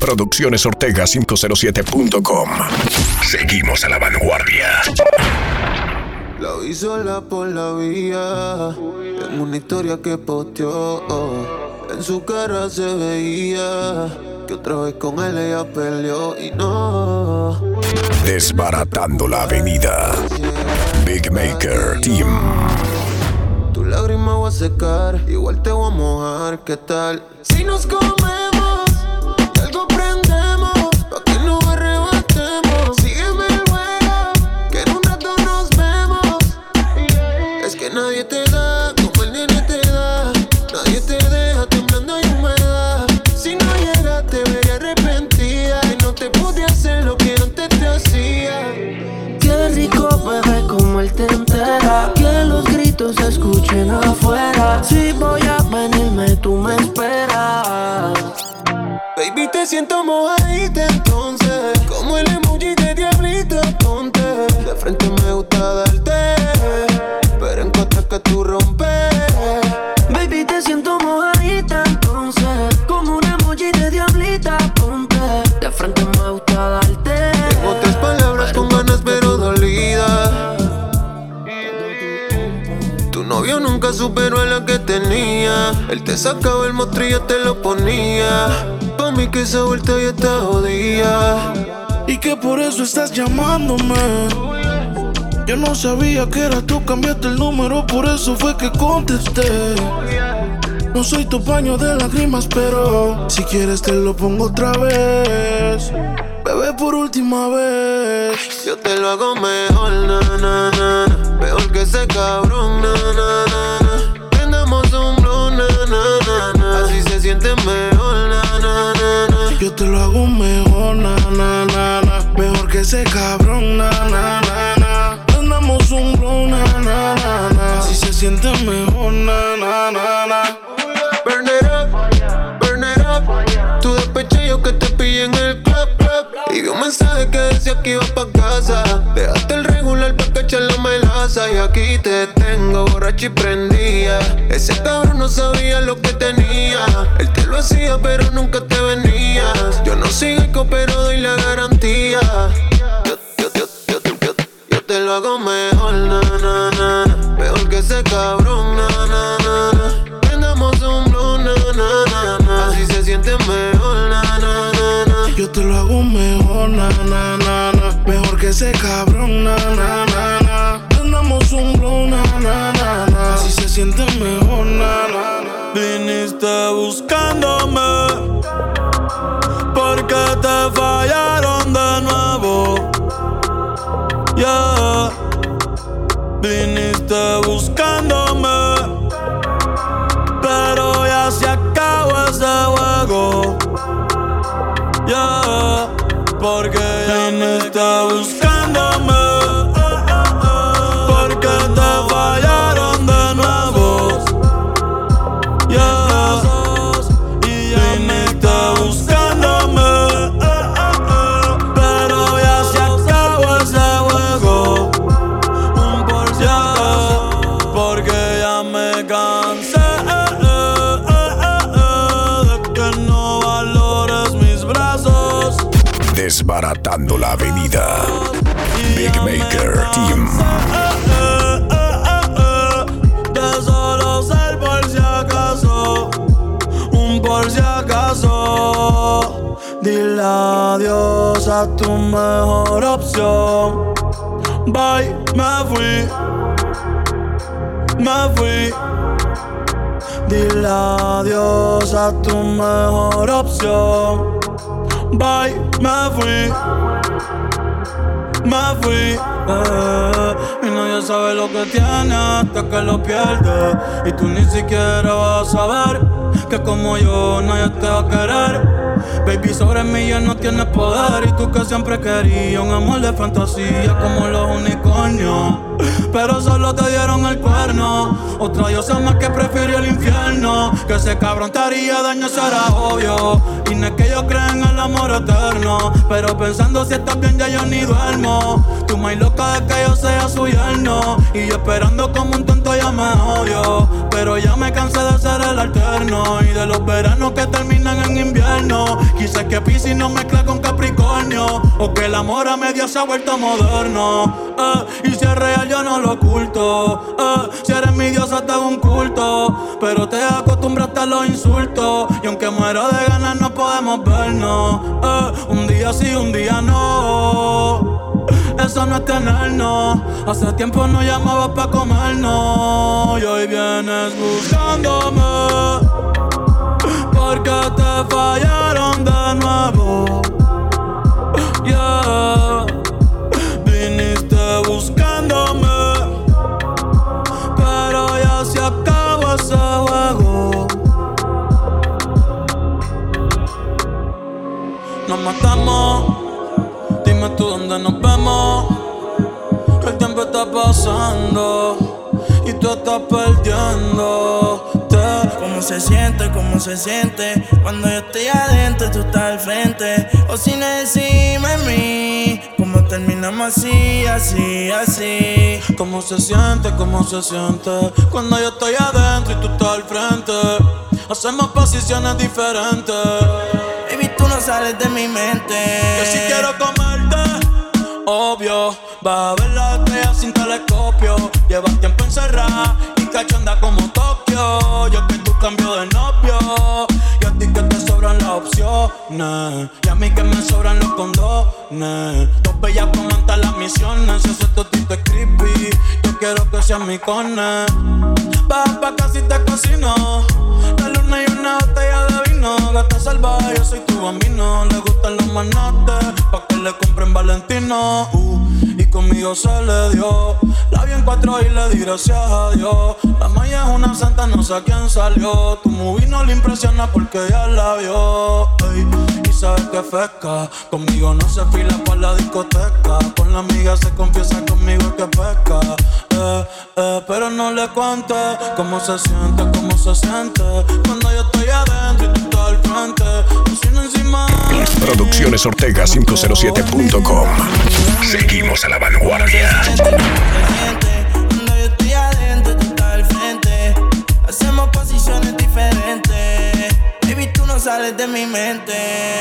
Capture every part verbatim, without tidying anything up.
Producciones Ortega quinientos siete punto com. Seguimos a la vanguardia. La vi sola por la vía. Tengo una historia que posteó. En su cara se veía que otra vez con él ella peleó y no. Desbaratando la avenida. Big Maker Team. Tu lágrima voy a secar, igual te voy a mojar. ¿Qué tal? Si nos comemos y algo prendemos, pa' que no arrebatemos. Sígueme el juego, que en un rato nos vemos. Es que nadie te da como el nene te da. Nadie te deja temblando y humedad. Si no llegas te vería arrepentida y no te pude hacer lo que antes te hacía. Qué rico bebé como él te entera. Que los gritos se escuchen afuera. Si voy a venirme tú me esperas. Baby, te siento mojadita entonces, como el emoji de diablito, ponte. De frente me gusta darte, pero en contra que tú rompes. Baby, te siento mojadita entonces, como un emoji de diablita, ponte. De frente me gusta darte. Tengo tres palabras con ganas pero dolidas. Tu novio nunca superó a la que tenía. Él te sacaba el mostrillo, te lo ponía. Pa' mí que esa vuelta ya está jodida. Y que por eso estás llamándome. Yo no sabía que era tú, cambiaste el número, por eso fue que contesté. No soy tu paño de lágrimas, pero si quieres te lo pongo otra vez. Bebé, por última vez. Yo te lo hago mejor, na, na, na, na. Mejor que ese cabrón, na, na, na, na. Prendamos un blow, na, na, na, na. Así se siente mejor, na, na, na, na. Yo te lo hago mejor, na, na, na, na. Mejor que ese cabrón, na, na, na, na. Prendamos un blow, na, na, na, na. Así se siente mejor, na, na, na, na. Burn it up, burn it up. Tu despeche yo que te pillé en el club, club. Y vi un mensaje que decía que iba pa' casa. Dejaste el regular pa' cachar la melaza. Y aquí te tengo borracha y prendía. Ese cabrón no sabía lo que tenía. Él te lo hacía pero nunca te venías. Yo no sigo pero doy la garantía. Yo, yo, yo, yo, yo, yo, yo te lo hago mejor, na, na, na, na. Mejor que ese cabrón, na, na, na, na. Prendamos un blow, na, na, na, na. Así se siente mejor, na, na, na, na. Yo te lo hago mejor, na, na, na, na. Mejor que ese cabrón, na, na, na, na. Prendamos un blow, na, na, na, na. Así se siente mejor, na, na, na. Viniste buscándome porque te fallaron de nuevo. Yeah. Viniste buscándome, pero ya se acabó ese juego. Yeah, porque ya viniste buscándome, porque te fallaron de nuevo. Yeah, y ya viniste buscándome, pero ya se acabó ese juego. Un por ciento, porque ya me cansé. Desbaratando la avenida. Big Maker Team. De solo ser por si acaso, un por si acaso. Dile adiós a tu mejor opción. Bye, me fui, me fui. Dile adiós a tu mejor opción. Bye, me fui, me fui. Eh, y nadie sabe lo que tiene hasta que lo pierde. Y tú ni siquiera vas a saber que como yo nadie te va a querer. Baby, sobre mí ya no tienes poder. Y tú que siempre querías un amor de fantasía como los unicornios, pero solo te dieron el cuerno. Otra diosa más que prefirió el infierno. infierno. Que ese cabrón te haría daño, será obvio. Y no es que yo crea en el amor eterno, pero pensando si estás bien ya yo ni duermo. Tú más loca de que yo sea su yerno, y yo esperando como un tonto ya me odio. Pero ya me cansé de ser el alterno, y de los veranos que terminan en invierno. Quizás que Piscis no mezcla con Capricornio, o que el amor a media se ha vuelto moderno. eh, Y si es real yo no lo oculto. eh, Si eres mi diosa te hago un culto, pero te acostumbraste a los insultos. Y aunque muero de ganas no podemos vernos. eh, Un día sí, un día no. Eso no es tenernos. Hace tiempo no llamabas pa' comernos, y hoy vienes buscándome porque te fallaron de nuevo. Yeah. Viniste buscándome, pero ya se acabó ese juego. Nos matamos, dime tú dónde nos vemos. Que el tiempo está pasando y tú estás perdiéndote. ¿Cómo se siente, cómo se siente cuando yo estoy adentro y tú estás al frente? O sin encima de mí, ¿cómo terminamos así, así, así? ¿Cómo se siente, cómo se siente cuando yo estoy adentro y tú estás al frente? Hacemos posiciones diferentes. Baby, tú no sales de mi mente. Que si quiero comerte, obvio, vas a ver las estrellas sin telescopio. Llevas tiempo encerrada y cachonda como Tokio. Yo que tú cambio de novio, y a ti que te sobran las opciones, y a mí que me sobran los condones. Dos bellas comentan las misiones. Si eso es totito es creepy, yo quiero que seas mi cone. Baja pa' casa y te cocino, la luna y una botella de vino. Gata salvaje, yo soy tu bambino. Le gustan los manates, pa' que le compren Valentino. uh, Y conmigo se le dio. La vi en cuatro y le di gracias a Dios. La maya es una santa, no sé a quién salió. Tu movie no le impresiona porque ya la vio. Ey, y sabes que fresca, conmigo no se fila pa' la discoteca. Con la amiga se confiesa conmigo que pesca. Eh, eh, pero no le cuente cómo se siente, cómo se siente cuando yo estoy adentro y tú estás al frente. Cocina encima de mí. Producciones Ortega cinco cero siete punto com. Seguimos a la vanguardia. Cuando yo estoy adentro, tú estás al frente. Hacemos posiciones diferentes. Baby, tú no sales de mi mente.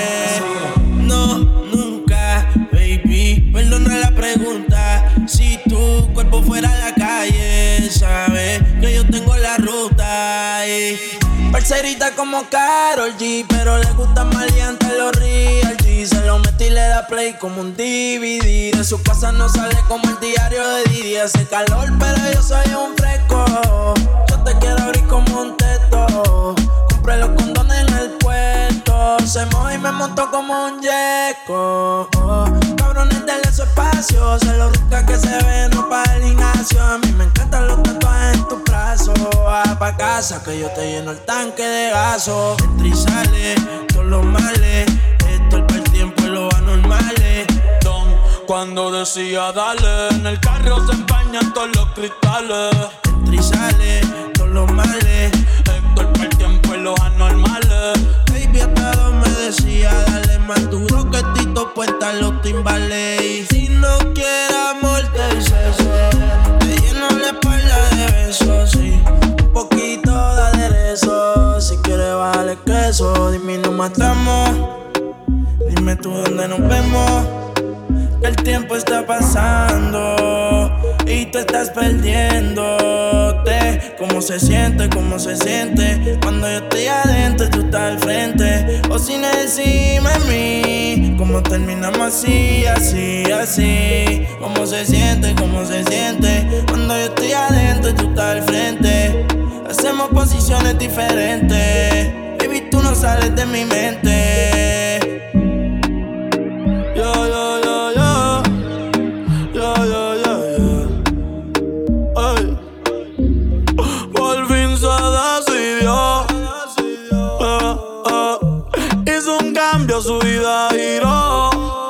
No, nunca, baby. Perdona la pregunta. Si tu cuerpo fuera a la calle, sabes que yo tengo la ruta. Y parcerita como Karol G, pero le gusta maleante los real G. Se lo mete y le da play como un D V D. De su casa no sale como el diario de Didi. Hace calor, pero yo soy un fresco. Yo te quiero abrir como un teto. Compré los condones en el puerto. Se moja y me montó como un yeco. Oh, cabrones, denle su espacio. Se lo rica que se ve, no para el gimnasio. A mí me encantan los tatuajes en tus brazos. Va pa' casa que yo te lleno el tanque de gaso. Entra y sale, todos los males. Esto es para el tiempo y los anormales. Don, cuando decía dale, en el carro se empañan todos los cristales. Entra y sale, todos los males. Esto es para el tiempo y los anormales. Baby, hasta dos me decía, dale más duro que Tito Puenta los timbales. Y si no quieres amor, te beso. Te lleno la espalda de besos, sí. Un poquito de aderezo. Si quieres bajarle queso, dime y nos matamos. Dime tú dónde nos vemos. Que el tiempo está pasando y tú estás perdiéndote. ¿Cómo se siente, cómo se siente cuando yo estoy adentro y tú estás al frente? O sin encima de mí, ¿cómo terminamos así, así, así? ¿Cómo se siente, cómo se siente cuando yo estoy adentro y tú estás al frente? Hacemos posiciones diferentes. Baby, tú no sales de mi mente. Yo, yo, yo, yo. Yo, yo, yo, yo. Ay. Por fin se decidió. Eh, eh. Hizo un cambio, su vida giró.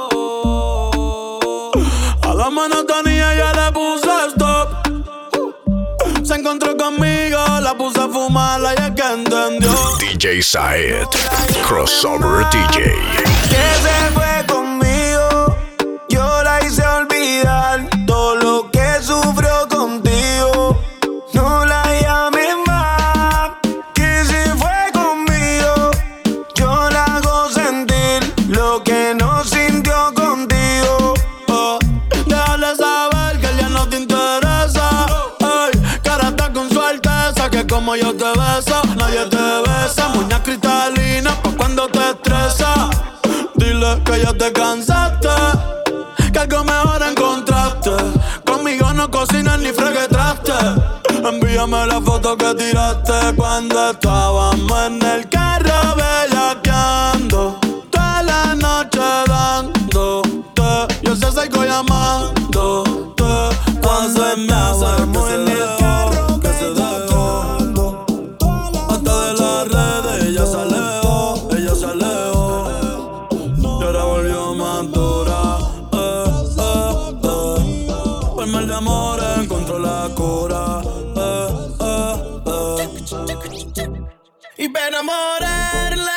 A la monotonía ya le puse stop. Se encontró conmigo, la puse a fumar, la ahora ya que entendió. D J Saed, Crossover D J. Que se fue conmigo, yo la hice olvidar todo lo que sufrió contigo. No la llames más, que si fue conmigo, yo la hago sentir lo que no sintió contigo. Oh, déjale saber que él ya no te interesa. Ay, cara está con su alteza, que como yo te beso, nadie te besa. Muñeca cristalina pa' cuando te estresa. Dile que ya te cansaste, que algo mejor encontraste. Conmigo no cocinas ni fregues traste. Envíame la foto que tiraste cuando estábamos en el carro bellaqueando. Toda la noche dándote, yo sé sigo llamándote. Cuando estábamos en el carro que se dejó. Hasta de las redes ella se alejó, ella se alejó. Y ahora volvió más dura. Eh, eh, eh. Por mal de amor encontró la cura. Eh, eh, eh. Y para enamorarla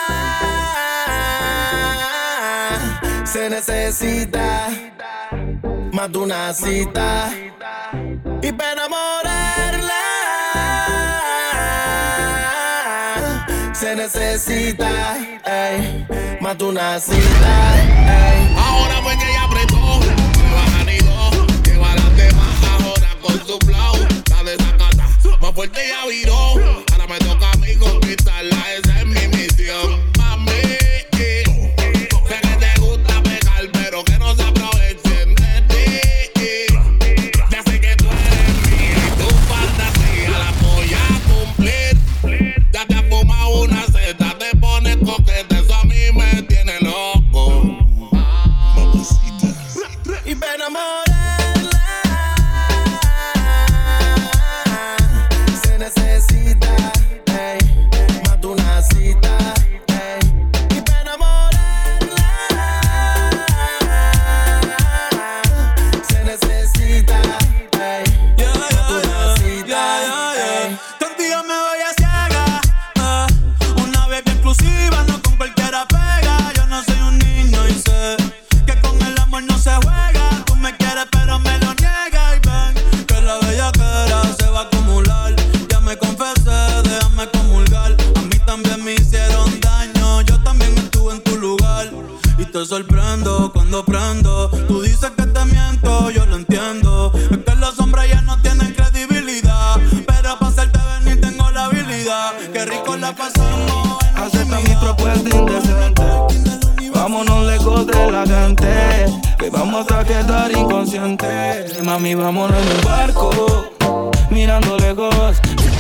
se necesita más de una cita. Y para enamorarla se necesita ey, más de una cita. Ey. Ahora fue que ella apretó, no baja ni dos, lleva las demás ahora con su flow. La desacata, más fuerte ya viró. Ahora me toca a mí conquistarla, esa es mi misión. Mami, sé que te gusta pegar, pero que no se aprovechen de ti. Ya sé que tú eres mía y tu fantasía la voy a cumplir. Ya te has fumado una seta, te pones coquete, eso a mí me tiene loco. Mamacita. Y para enamorarla se necesita ey, más de una cita. Ey. Y para enamorarla se necesita ey, Yeah, más de una yeah, cita. yeah, yeah, yeah. Ey. Contigo me voy a ciega, eh. Una baby exclusiva, no con cualquiera pega. Yo no soy un niño y sé que con el amor no se juega. Tú me quieres pero me lo niegas. Y ven que la bellaquera se va a acumular. Ya me confesé, déjame comulgar. A mí también me hicieron daño, yo también estuve en tu lugar. Y te sorprendo cuando prendo. Tú dices que te miento, yo lo entiendo. Es que los hombres ya no tienen credibilidad, pero para hacerte venir tengo la habilidad. Qué rico la pasamos. Acepta mi propuesta indecente. Vámonos lejos de la gente, que vamos a quedar inconscientes. Mami, vámonos en un barco, mirando lejos.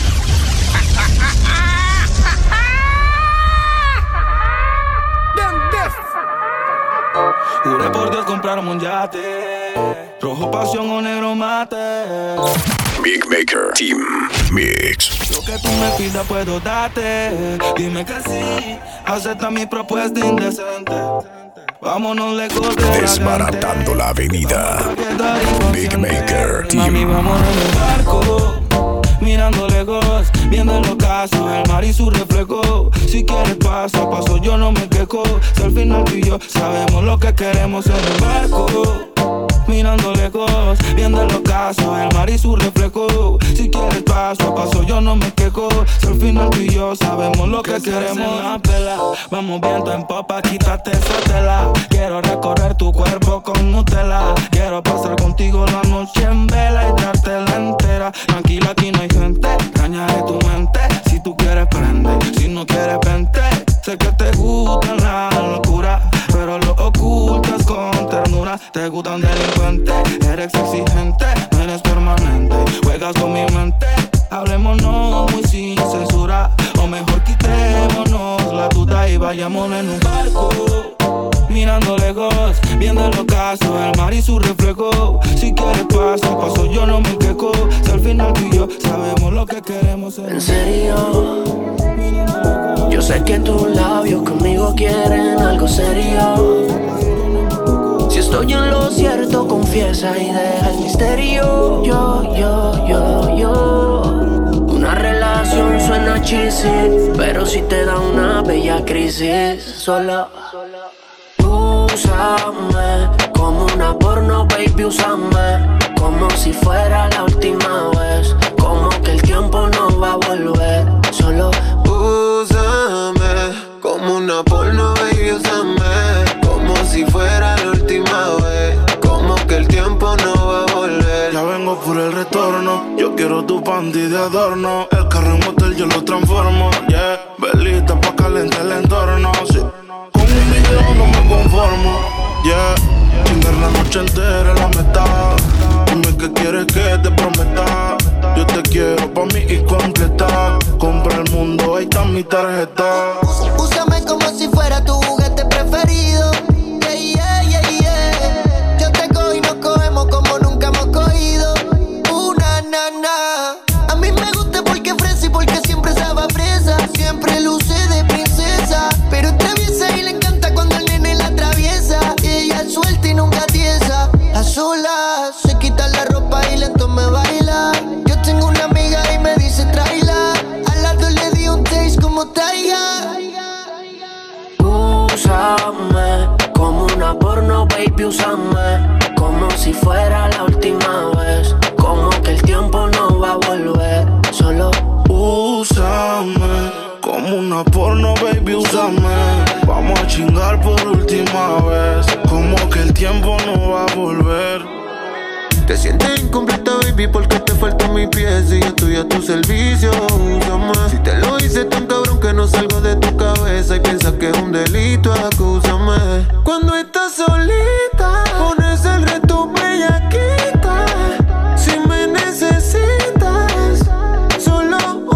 Juré por Dios comprarme un yate, rojo pasión o negro mate. Big Maker Team Mix. Lo que tú me pidas puedo darte. Dime que sí, acepta mi propuesta indecente. Vámonos lejos de la gente. Desbaratando la avenida. Big Maker Mami, Team. vámonos en el barco, mirando lejos, viendo el ocaso, el mar y su reflejo. Si quieres paso a paso, yo no me quejo. Si al final tú y yo sabemos lo que queremos en el barco, mirando lejos, viendo el ocaso, el mar y su reflejo. Si quieres paso a paso, yo no me quejo. Si al final tú y yo sabemos lo que, que queremos. La pela. Vamos viento en popa, quítate esa tela. Quiero recorrer tu cuerpo con Nutella. Quiero pasar contigo la noche en vela y dártela entera. Tranquila, aquí no hay gente, dañaré tu mente. Si tú quieres prende, si no quieres vente. Sé que te gusta la locura, pero lo ocultas con ternura. Te gustan delincuentes, eres exigente, no eres permanente. Juegas con mi mente, hablémonos muy sin censura. O mejor quitémonos la duda y vayamos en un barco, mirando lejos, viendo el ocaso, el mar y su reflejo. Si quieres paso a paso, yo no me quejo. Si al final tú y yo sabemos lo que queremos en, En serio, yo sé que tus labios conmigo quieren algo serio. Si estoy en lo cierto, confiesa y deja el misterio. Yo, yo, yo, yo, una relación suena cheesy, pero si te da una bella crisis, solo úsame como una porno, baby, úsame como si fuera la última vez, como que el tiempo no va a volver, solo úsame como una porno, baby, úsame como si fuera la última vez, como que el tiempo no va a volver. Ya vengo por el retorno, yo quiero tu panty de adorno, el carro en motel yo lo transformo, yeah, velita pa' calentar el entorno, sí. Con un video no me conformo, yeah, chingar la noche entera la meta, dime que quieres que te prometa, yo te quiero pa' mí y completa, compra el mundo, ahí está mi tarjeta. Úsame como si fuera tu juguete preferido, yeah, yeah, yeah, yeah. Yo te cojo y nos cogemos como nunca hemos cogido, una nana. A mí me gusta porque fresa y porque siempre sabe a fresa, siempre luce de princesa, pero es traviesa y le encanta cuando el nene la atraviesa, y ella es suelta y nunca tiesa, a solas se quita la ropa y lento me baila. Yo tengo una amiga y me dice tráela, al lado le di un taste como Taiga. úsame como una porno, baby, úsame como si fuera la última vez, como que el tiempo no va a volver, solo úsame como una porno, baby, úsame, vamos a chingar por última vez, como que el tiempo no va a volver. Te sientes incompleta, baby, porque te falta mi pieza y yo estoy a tu servicio, úsame. Si te lo hice tan cabrón que no salgo de tu cabeza y piensas que es un delito, acúsame. Cuando estás solita, pones el reto bellaquita. Si me necesitas, solo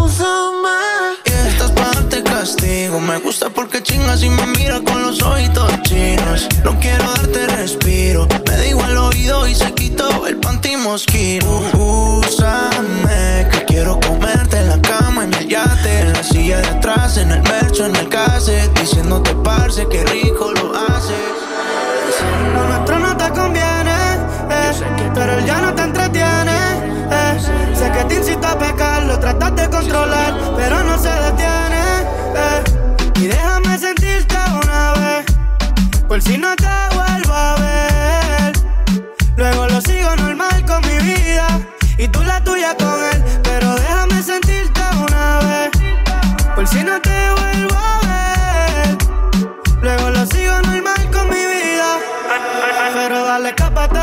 úsame. Yeah, estás pa' darte castigo, me gusta porque chingas y me miras con los ojitos chinos. No quiero darte respiro, me digo al oído y se quitó el panty mosquito. Uh, úsame, que quiero comerte en la cama, en el yate, en la silla de atrás, en el mercho, en el cassette, diciéndote parce, que rico lo haces. Lo nuestro no te conviene, eh, pero él ya no te entretiene, eh. Sé que te incita a pecar, lo tratas de controlar, pero no se detiene, eh. Y déjame sentirte una vez, por si no te vuelvo a ver. Luego lo sigo normal con mi vida y tú la tuya con él, pero déjame sentirte una vez, por si no te vuelvo a ver. Luego lo sigo normal con mi vida, pero dale, escápate,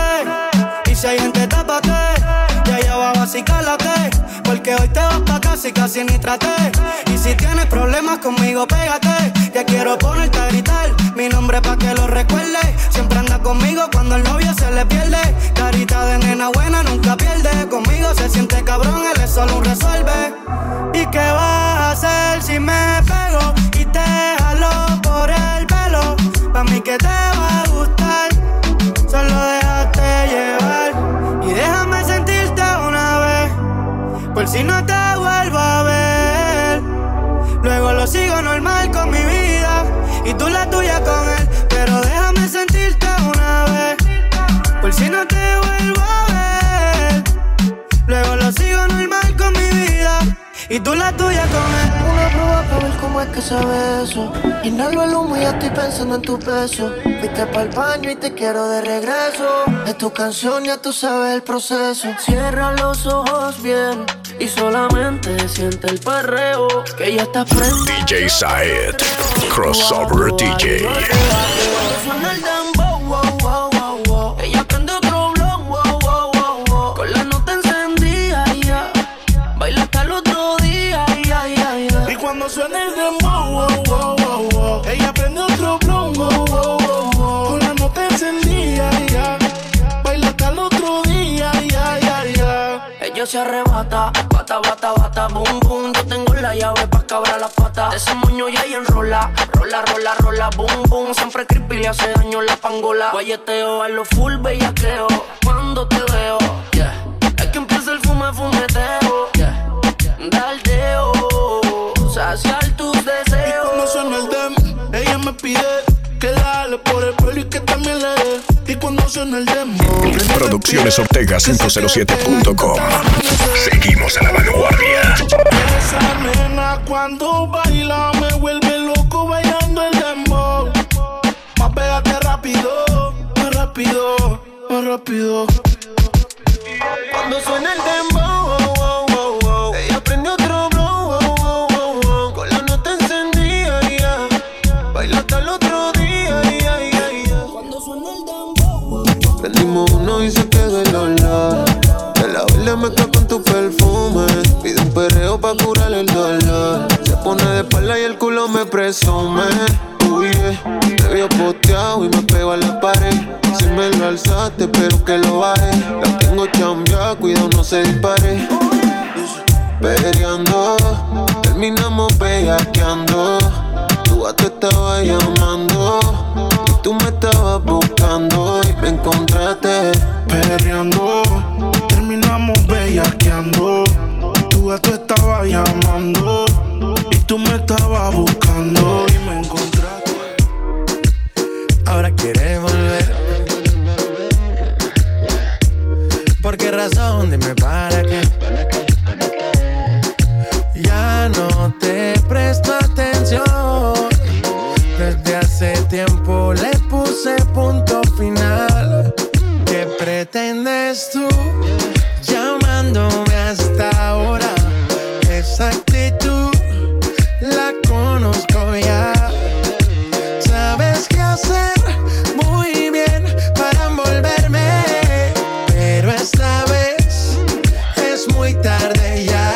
y si hay gente, tápate, ya ya va a vacilarte, porque hoy te vas pa' casa y casi ni traté. Y si tienes problemas conmigo, pégate, que quiero ponerte a gritar mi nombre pa' que lo recuerde. Siempre anda conmigo cuando el novio se le pierde, carita de nena buena nunca pierde, conmigo se siente cabrón, él es solo un resuelve. ¿Y qué vas a hacer si me pego y te jalo por el pelo? Pa' mí que te va a gustar, solo déjate llevar y déjame sentirte una vez, por si no te vuelvo a ver. Luego lo sigo normal con mi vida y tú la tuya con él, pero déjame sentirte una vez, por si no te vuelvo a ver. Luego lo sigo normal con mi vida y tú la tuya con él. Una prueba para ver cómo es que sabe eso. Inhalo el humo y ya estoy pensando en tu peso. Fuiste pa'l baño y te quiero de regreso. Es tu canción, ya tú sabes el proceso. Cierra los ojos bien y solamente siente el perreo, que ya está frente. D J Saed, Crossover D J. Suena el dembow, wow, wow, wow, wow. Ella prende otro blog, wow, wow, wow, wow. Con la nota encendida, yeah. Baila hasta el otro día, yeah, yeah, yeah. Y cuando suena el dembow, wow, wow, wow, wow, ella prende otro blon, wow, wow, wow, wow. Con la nota encendida, yeah. Baila hasta el otro día, yeah, yeah, yeah. Ella se arrebata, bata, bata, bata, boom, boom. Yo tengo la llave pa' cabrar la pata. De ese moño ya y enrola, rola, rola, rola, boom, boom. Siempre creepy le hace daño la pangola. Guayeteo a lo full bellaqueo cuando te veo, yeah. Es que empieza el fume, fumeteo, yeah. Daldeo, saciar tus deseos. Y cuando suena el dem, ella me pide que dale por el pelo y que también le dé. Y cuando suena el demo, Producciones Ortega cinco cero siete punto com. Seguimos a la vanguardia. esa nena cuando baila me vuelve loco bailando el dembow. Más pégate rápido, más rápido, más rápido. Cuando suena el dembow, oh, oh, oh, oh, ella prende otro blow, oh, oh, oh, oh, con la nota encendida, yeah. Baila hasta el otro día, yeah, yeah, yeah. Cuando suena el dembow, prendimos uno y se quedó el olor. De la vela me quedo con tu perfume. Pide un perreo pa' curar el dolor. Se pone de espalda y el culo me presume. Uy, yeah. Me vio posteado y me pego a la pared. Si me lo alzaste, espero que lo baje. La tengo chambeada, cuidado no se dispare. Peleando, terminamos bellaqueando. Tu gato estaba llamando y tú me estabas buscando y me encontraste. Perreando, terminamos bellaqueando. Tu gato estaba llamando y tú me estabas buscando y me encontraste. Ahora quieres volver. ¿Por qué razón? Dime para qué. Ya no te presto atención. Desde hace tiempo le puse punto final. ¿Qué pretendes tú llamándome hasta ahora? Esa actitud la conozco ya. Sabes qué hacer muy bien para envolverme, pero esta vez es muy tarde ya.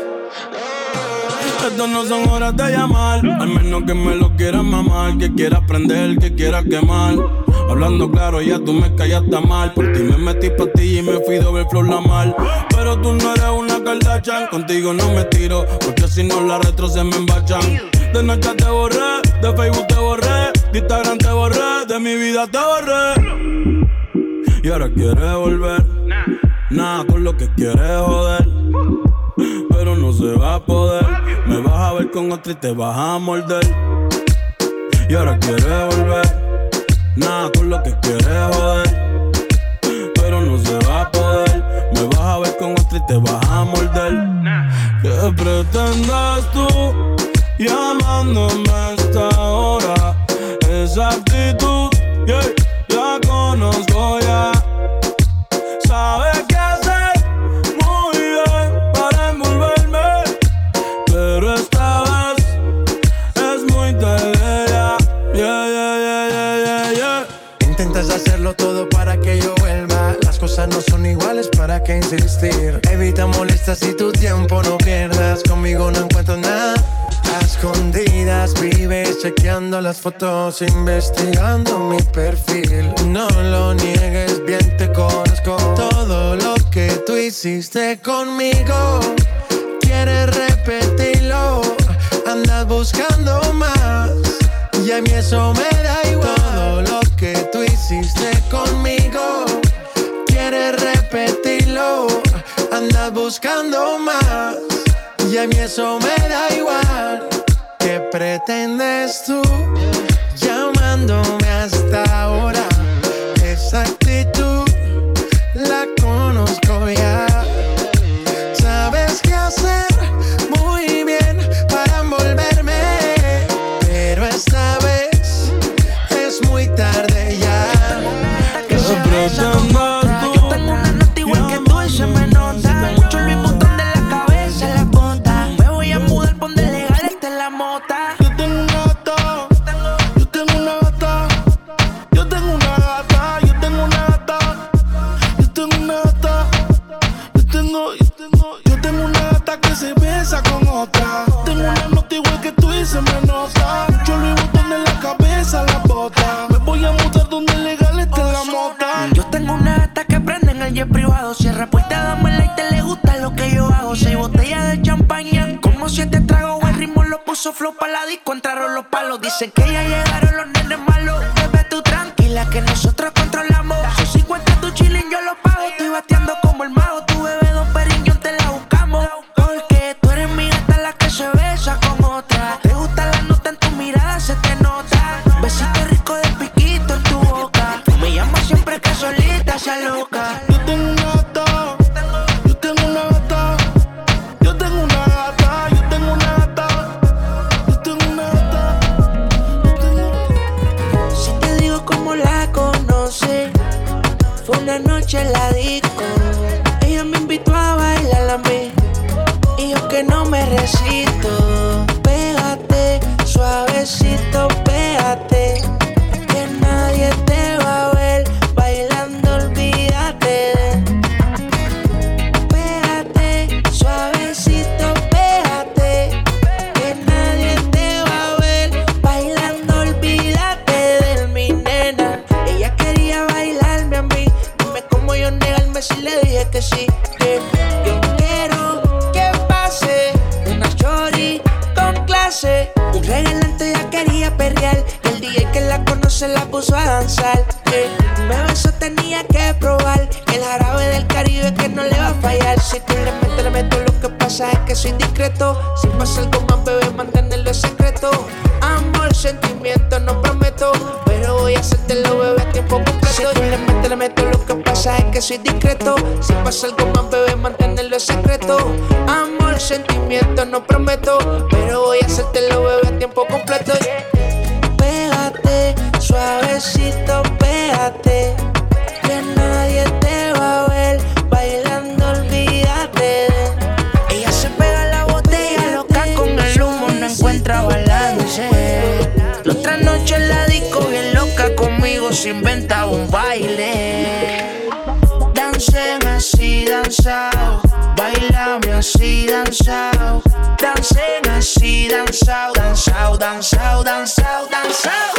Esto no son horas de llamar, al menos que me lo quieras mamar, que quieras prender, que quieras quemar. Hablando claro, ya tú me callaste mal. Por ti me metí pa' ti y me fui doble flow la mal. Pero tú no eres una Kardashian, contigo no me tiro, porque si no la retro se me embachan. De noche te borré, de Facebook te borré, de Instagram te borré, de mi vida te borré. Y ahora quieres volver, nada con lo que quieres joder. Pero no se va a poder, me vas a ver con otra y te vas a morder. Y ahora quieres volver, nada con lo que quieres joder. Pero no se va a poder, me vas a ver con otra y te vas a morder. ¿Qué pretendes tú llamándome a esta hora? Esa actitud, yeah, la conozco ya. Sabes qué hacer muy bien para envolverme, pero esta vez es muy tarde ya. Yeah, yeah, yeah, yeah, yeah, yeah. Intentas hacerlo todo para que yo vuelva. Las cosas no son iguales, ¿para qué insistir? Evita molestas y tu tiempo no pierdas. Conmigo no encuentro nada. A escondidas vives chequeando las fotos, investigando mi perfil. No lo niegues, bien te conozco. Todo lo que tú hiciste conmigo, quieres repetirlo. Andas buscando más y a mí eso me da igual. Todo lo que tú hiciste conmigo, quieres repetirlo. Andas buscando más y a mí eso me da igual. ¿Qué pretendes tú llamándome hasta ahora? Esa actitud la conozco ya. Sabes qué hacer muy bien para envolverme, pero esta vez es muy tarde ya. ¿Qué pretendes tú? Yo tengo una nota igual que tú y se me nota. Mucho Luis Butón de la cabeza la bota. Me voy a mudar por donde legal esté la mota. Yo tengo una gata, yo tengo una gata, yo tengo una gata, yo tengo una gata, yo tengo una gata, yo tengo, yo tengo, yo tengo una gata que se besa con otra. Tengo una nota igual que tú y se me nota. Mucho Luis Butón en la cabeza la bota. Me voy a mudar donde legal esté la mota. Yo tengo una gata que prende en el jet privado. Cierra puerta, dame el light, le gusta lo que yo hago. Seis botellas de champaña, como siete tragos. El ritmo lo puso flow pa' la disco, entraron los palos. Dicen que ya llegaron los nenes malos. Bebé, tú tranquila que nosotros controlamos. Son cincuenta tu chilling, yo lo pago. Estoy bateando como el mago. Tu bebé Don Periñón te la buscamos. Porque tú eres mi gata la que se besa con otra. Te gusta la nota en tu mirada, se te nota. Besito rico de piquito en tu boca. Me llamas siempre cosa loca. Yo tengo una gata, yo tengo una gata, yo tengo una gata, yo tengo una gata, yo tengo una gata, yo tengo una gata. Si te digo cómo la conocí, fue una noche en la disco. Ella me invitó a bailar a mí y yo que no me resisto. Pégate, suavecito, pégate, que nadie te va a ver bailando, olvídate. Pégate, suavecito, pégate, que nadie te va a ver bailando, olvídate de mi nena. Ella quería bailarme a mí, dime cómo yo negarme si le dije que sí. Que yo quiero que pase una shorty con clase. Un regalante ya quería perrear y el D J que la conoce la puso a danzar. Eh, me besó, tenía que probar el jarabe del Caribe que no le va a fallar. Si tú le metes, le meto, lo que pasa es que soy discreto. Si pasa algo más, bebé, mantenerlo en secreto. Amor, sentimiento, no prometo, pero voy a hacértelo, bebé, a tiempo completo. Si tú le metes, le meto, lo que pasa es que soy discreto. Si pasa algo más, bebé, mantenerlo en secreto. Amor, sentimiento, no prometo, pero voy a hacértelo, bebé, a tiempo completo. Pégate, suavecito, pégate, que nadie te va a ver bailando, olvídate. Ella se pega la botella loca con el humo, no encuentra balance. La otra noche en la disco bien loca conmigo se inventa un baile. Dancen así, danzao, bailame así, danzao. Dancen así, danzao, danzao, danzao, danzao, danzao.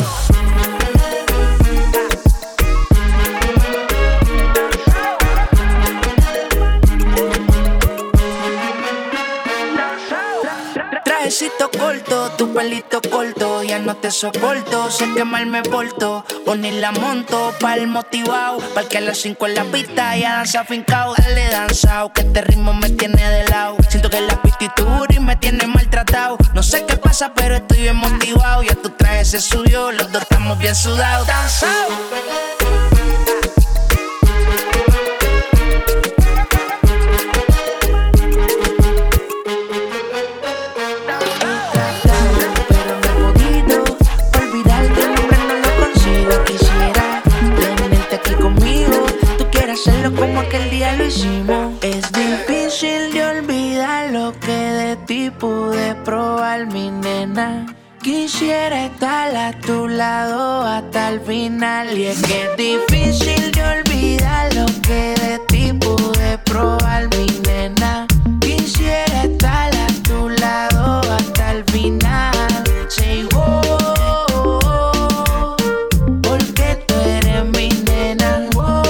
Trajecito corto, tu pelito corto, ya no te soporto, sé que mal me porto, o ni la monto, pa'l motivado, pa'l que a las cinco en la pista ya danza fincao, dale danzao, que este ritmo me tiene de lado, siento que la pititura y me tiene maltratado, no sé qué pasa pero estoy bien motivado, ya tu traje se subió, los dos estamos bien sudados, danzao. Hacerlo como aquel día lo hicimos. Es difícil de olvidar lo que de ti pude probar, mi nena. Quisiera estar a tu lado hasta el final. Y es que es difícil de olvidar lo que de ti pude probar, mi nena. Quisiera estar a tu lado hasta el final. Say wow, porque tú eres mi nena.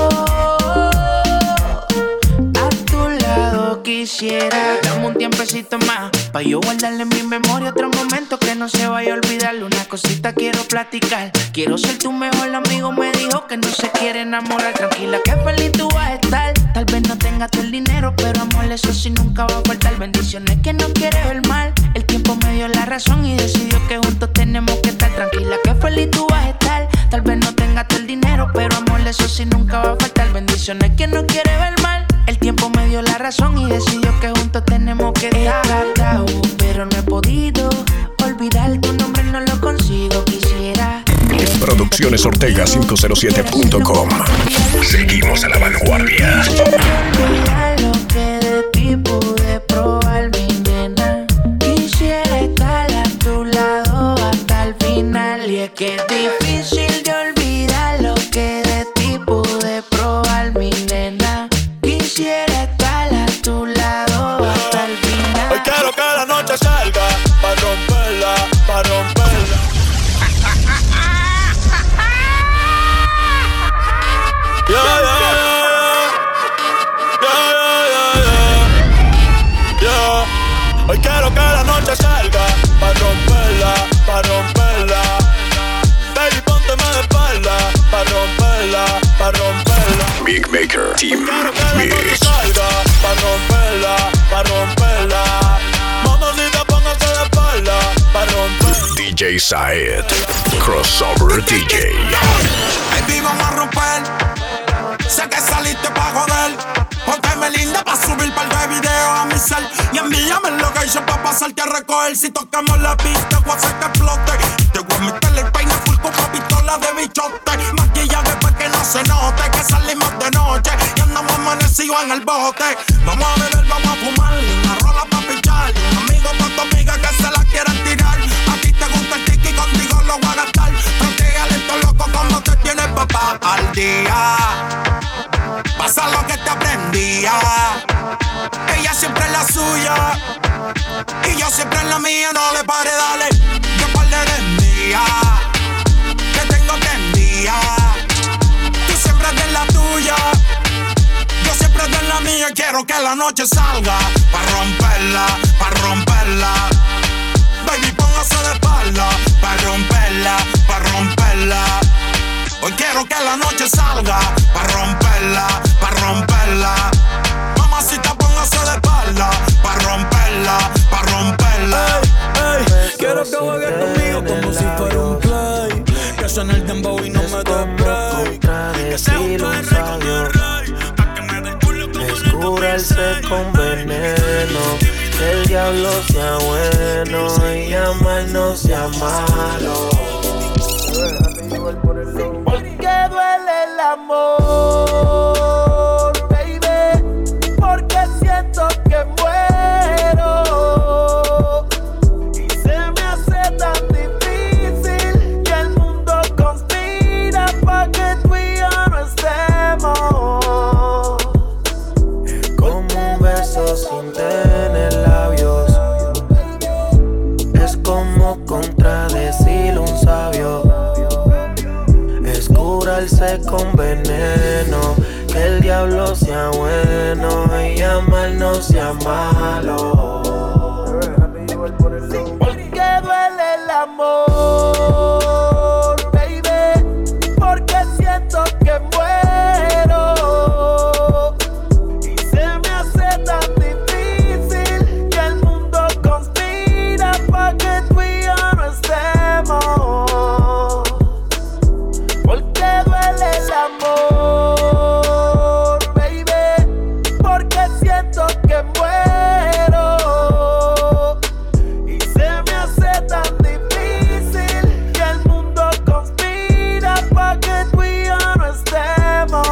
Quisiera, dame un tiempecito más pa' yo guardarle en mi memoria otro momento que no se vaya a olvidar. Una cosita quiero platicar, quiero ser tu mejor amigo. Me dijo que no se quiere enamorar. Tranquila que feliz tú vas a estar. Tal vez no tengas todo el dinero, pero amor eso sí nunca va a faltar. Bendiciones que no quiere ver mal. El tiempo me dio la razón y decidió que juntos tenemos que estar. Tranquila que feliz tú vas a estar. Tal vez no tengas todo el dinero, pero amor eso sí nunca va a faltar. Bendiciones que no quiere ver mal. El tiempo me dio la razón y decidió que juntos tenemos que estar. He tratado, pero no he podido olvidar tu nombre, no lo consigo. Quisiera. Producciones Ortega quinientos siete punto com. Seguimos a la vanguardia. Olvidar lo que de ti pude probar, mi nena. Quisiera estar a tu lado hasta el final. Y es que es difícil de olvidar lo que de ti pude probar, mi nena. Quisiera estar a tu lado hasta el final. Hoy quiero que la noche salga pa' romperla, pa' romperla. Yeah, yeah, yeah, yeah, yeah, yeah, yeah. Hoy quiero que la noche salga pa' romperla, pa' romperla. Baby, pónteme de espalda pa' romperla, pa' romperla. Big Maker Team Mix. Pa' romperla, pa' romperla. Mamacita, póngase de espalda pa' romperla. D J Saed, Crossover D J. Baby, vamos a romper. Sé que saliste pa' joder, porque me linda pa' subir par de videos a mi cel. Y envíame el location pa' pasarte a recoger. Si tocamos la pista, voy a hacer que explote. Te voy a meterle el peine full con una pistola de bichote. Maquillaje pa' que no se note que salimos de noche y andamos amanecidos en el bote. Vamos a beber, vamos a fumar, una rola pa' pichar. Un amigo pa' tu amiga que se la quieran tirar. A ti te gusta el tiki, contigo lo voy a gastar. Tranquila, lento loco como te tienes papá al día. Pasa lo que te aprendía. Ella siempre es la suya y yo siempre en la mía. No le pare, dale, que par de mía que tengo prendida. Tú siempre eres la tuya, yo siempre eres la mía. Quiero que la noche salga pa' romperla, pa' romperla. Baby, póngase de espalda pa' romperla, pa' romperla. Hoy quiero que la noche salga pa' romperla, pa' romperla. Mamacita, póngase de espalda pa' romperla, pa' romperla. Ey, ey, quiero que juegues conmigo como si fuera un play. Que suene el dembow y no me des break. Que sea un play rey con el rey. Pa' que me dé el culo como el curarse con veneno, que el diablo sea bueno y amar no sea malo. Porque duele el amor, baby, porque siento que muero y se me hace tan difícil que el mundo conspira pa' que tú y yo no estemos. Es como un beso sin tener labios, es como contradecir un sabio. Curarse con veneno, que el diablo sea bueno y amar no sea malo. Porque duele el amor, baby, porque siento que muero y se me hace tan difícil que el mundo conspira pa' que tú y yo no estemos. El amor, baby, porque siento que muero y se me hace tan difícil que el mundo conspira pa' que tú y yo no estemos.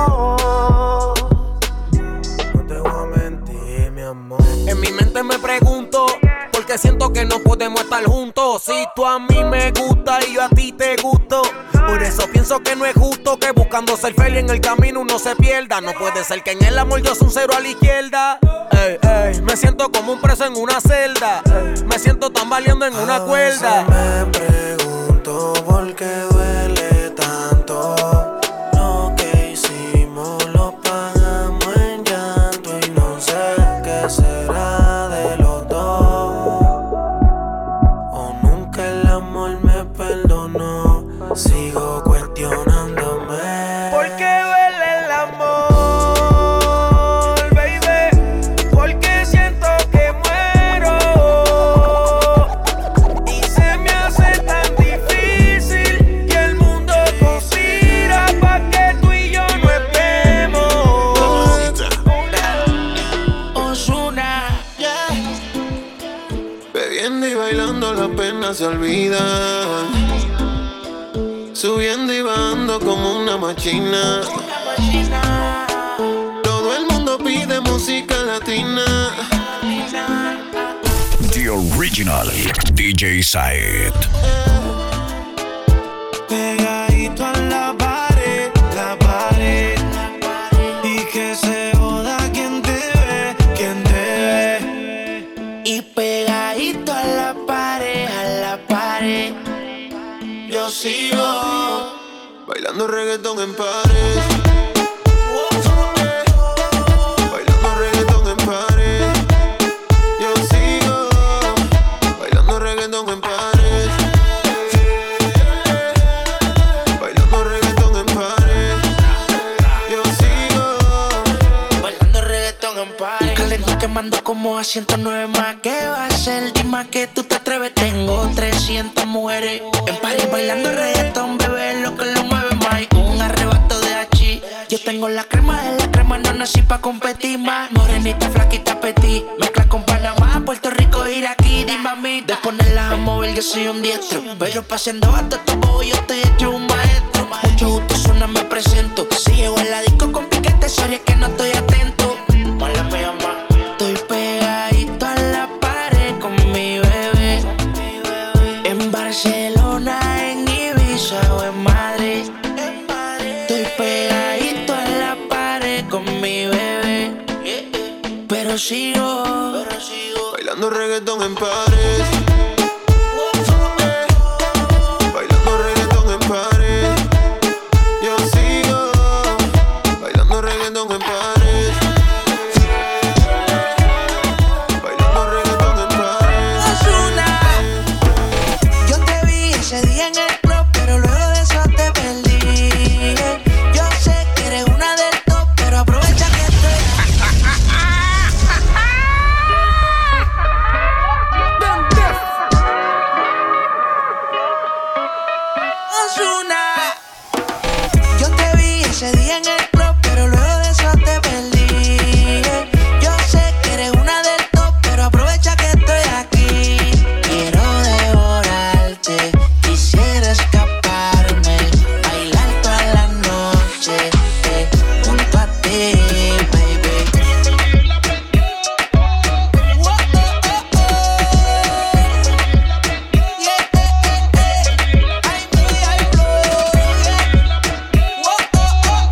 No te voy a mentir, mi amor. En mi mente me pregunto por qué siento que no podemos estar juntos. Si tú a mí me gusta y yo a ti te gusto, por eso pienso que no es justo que buscando ser feliz en el camino uno se pierda. No puede ser que en el amor yo soy un cero a la izquierda. Ey, ey, me siento como un preso en una celda. Me siento tambaleando en una cuerda. Me pregunto por qué duele tanto. Lo que hicimos lo pagamos en llanto y no sé qué será de los dos. O nunca el amor me perdonó. Sigo cuestionándome. ¿Por qué duele el amor, baby? Porque siento que muero y se me hace tan difícil que el mundo conspira pa' que tú y yo no estemos. Ozuna, yeah. Bebiendo y bailando la pena se olvida. Subiendo y bajando como una máquina. Todo el mundo pide música latina. The Original D J Saed. Pegadito a la pared, la pared. Y que se joda quien te ve, quien te ve. Y pegadito a la pared, a la pared. Yo sigo bailando reggaetón en pares. Bailando reggaetón en pares. Yo sigo bailando reggaetón en pares. Bailando reggaetón en pares. Yo sigo bailando reggaetón en pares. Calento quemando como a ciento nueve más. ¿Qué va a ser? Dime que tú te atreves. Tengo trescientas mujeres en París bailando reggaetón, bebé, lo que lo mueve más. Un arrebato de hachi, Yo tengo la crema de la crema, no nací pa' competir más. Morenita, flaquita, petit. Mezcla con Panamá, Puerto Rico, Iraquí, dime a mí. De ponerlas a mover, yo soy un diestro. Pero paseando hasta tu bobo, yo te he hecho un maestro. Mucho gusto, suena, me presento. Si llego a la disco con piquete, sorry, es que no estoy atento. Mala mía, ma. Estoy pegadito a la pared con mi bebé. En Barcelona, en Ibiza o en Madrid. Estoy pegadito a la pared con mi bebé. Pero sigo, pero sigo bailando reggaetón en París. Bailando reggaetón en París. Yo sigo bailando reggaetón en París. Bailando reggaetón en París. Ozuna, yo te vi ese día en el club, pero luego de eso te perdí. Yo sé que eres una del top, pero aprovecha que estoy. Ozuna, yo te vi ese día en el club, pero luego de eso te perdí. Yo sé que eres una del top, pero aprovecha que estoy aquí. Quiero devorarte, quisiera escaparme, bailar toda la noche, eh, junto a ti, baby. Oh, oh, oh, oh. Yeah, eh, eh, eh. Ay, mi, ay, flow, yeah. Oh, oh, oh,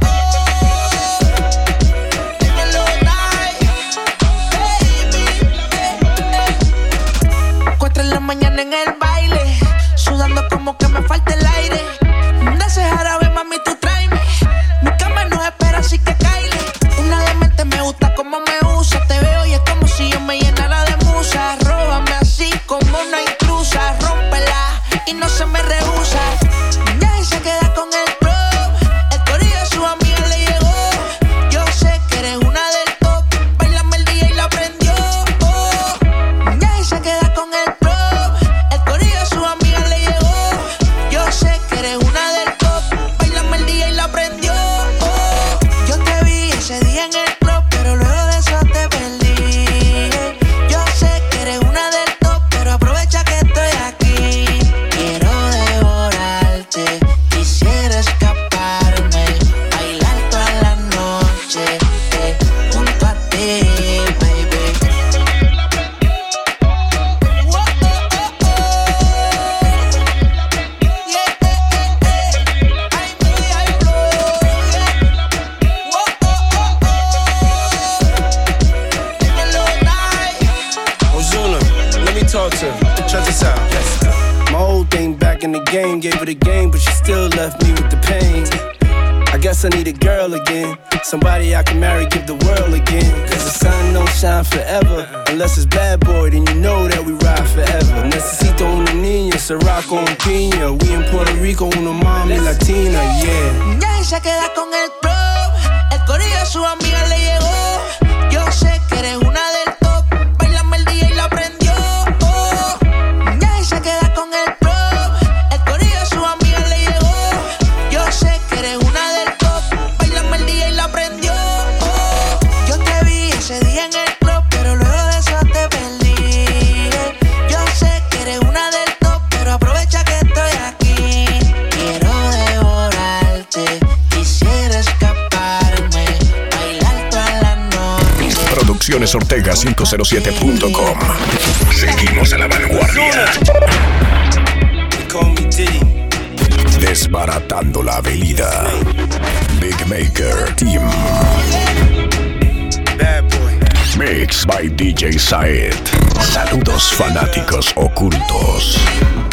oh. Dímelo, night, baby, eh, eh. Cuatro en la mañana en el baile, sudando como que me falta el aire. De ese jarabe, mami, tú tráeme. Mi cama no espera, así que caile. Una demente me gusta como me usa. Te veo y es como si yo me llenara de musas. Róbame así como una intrusa. Rómpela y no se me rehúsa. Ya y se queda con el pro. El corillo de su amiga le llegó. Yo sé que eres una del top. Bailame el día y la prendió. Oh. Ya y se queda con el pro. El corillo de su amiga le llegó. Yo sé que eres una del top. Bailame el día y la prendió. Oh. Yo te vi ese día en el club, pero luego de eso te perdí. Yo sé que eres una del top, pero aprovecha que estoy aquí. Quiero devorarte, quisiera escaparme, bailar toda la noche, eh, junto a ti, baby. Oh, oh, oh, oh. Yeah, eh, eh, eh. Ay, mi, ay, flow, yeah. Oh, oh, oh, oh. Dímelo, night. Ozuna, let me talk to her. Check this out. My old thing back in the game, gave her the game, but she still left me with the pain. I guess I need a girl again, somebody I can marry, give the world again. Cause the sun don't shine forever, unless it's bad boy, then you know that we ride forever. Necesito una niña, Ciroc con piña. We in Puerto Rico, una mami latina, yeah. Ya y se queda con el pro. El corillo de su amiga le llegó. Yo sé que eres una del top. Bailame el día y la prendió. Oh. Ya y se queda con el pro. El corillo de su amiga le llegó. Yo sé que eres una del top. Bailame el día y la prendió. Oh. Yo te vi ese día en el club, pero luego de eso te perdí. Yo sé que eres una del top, pero aprovecha que estoy aquí. Quiero devorarte, quisiera escaparme, bailar toda la noche. Producciones Ortega quinientos siete punto com. Seguimos a la vanguardia. They call me Diddy. Desbaratando la avenida. Big Maker Team. Bad boy. Mixed by D J Saed. Saludos fanáticos ocultos.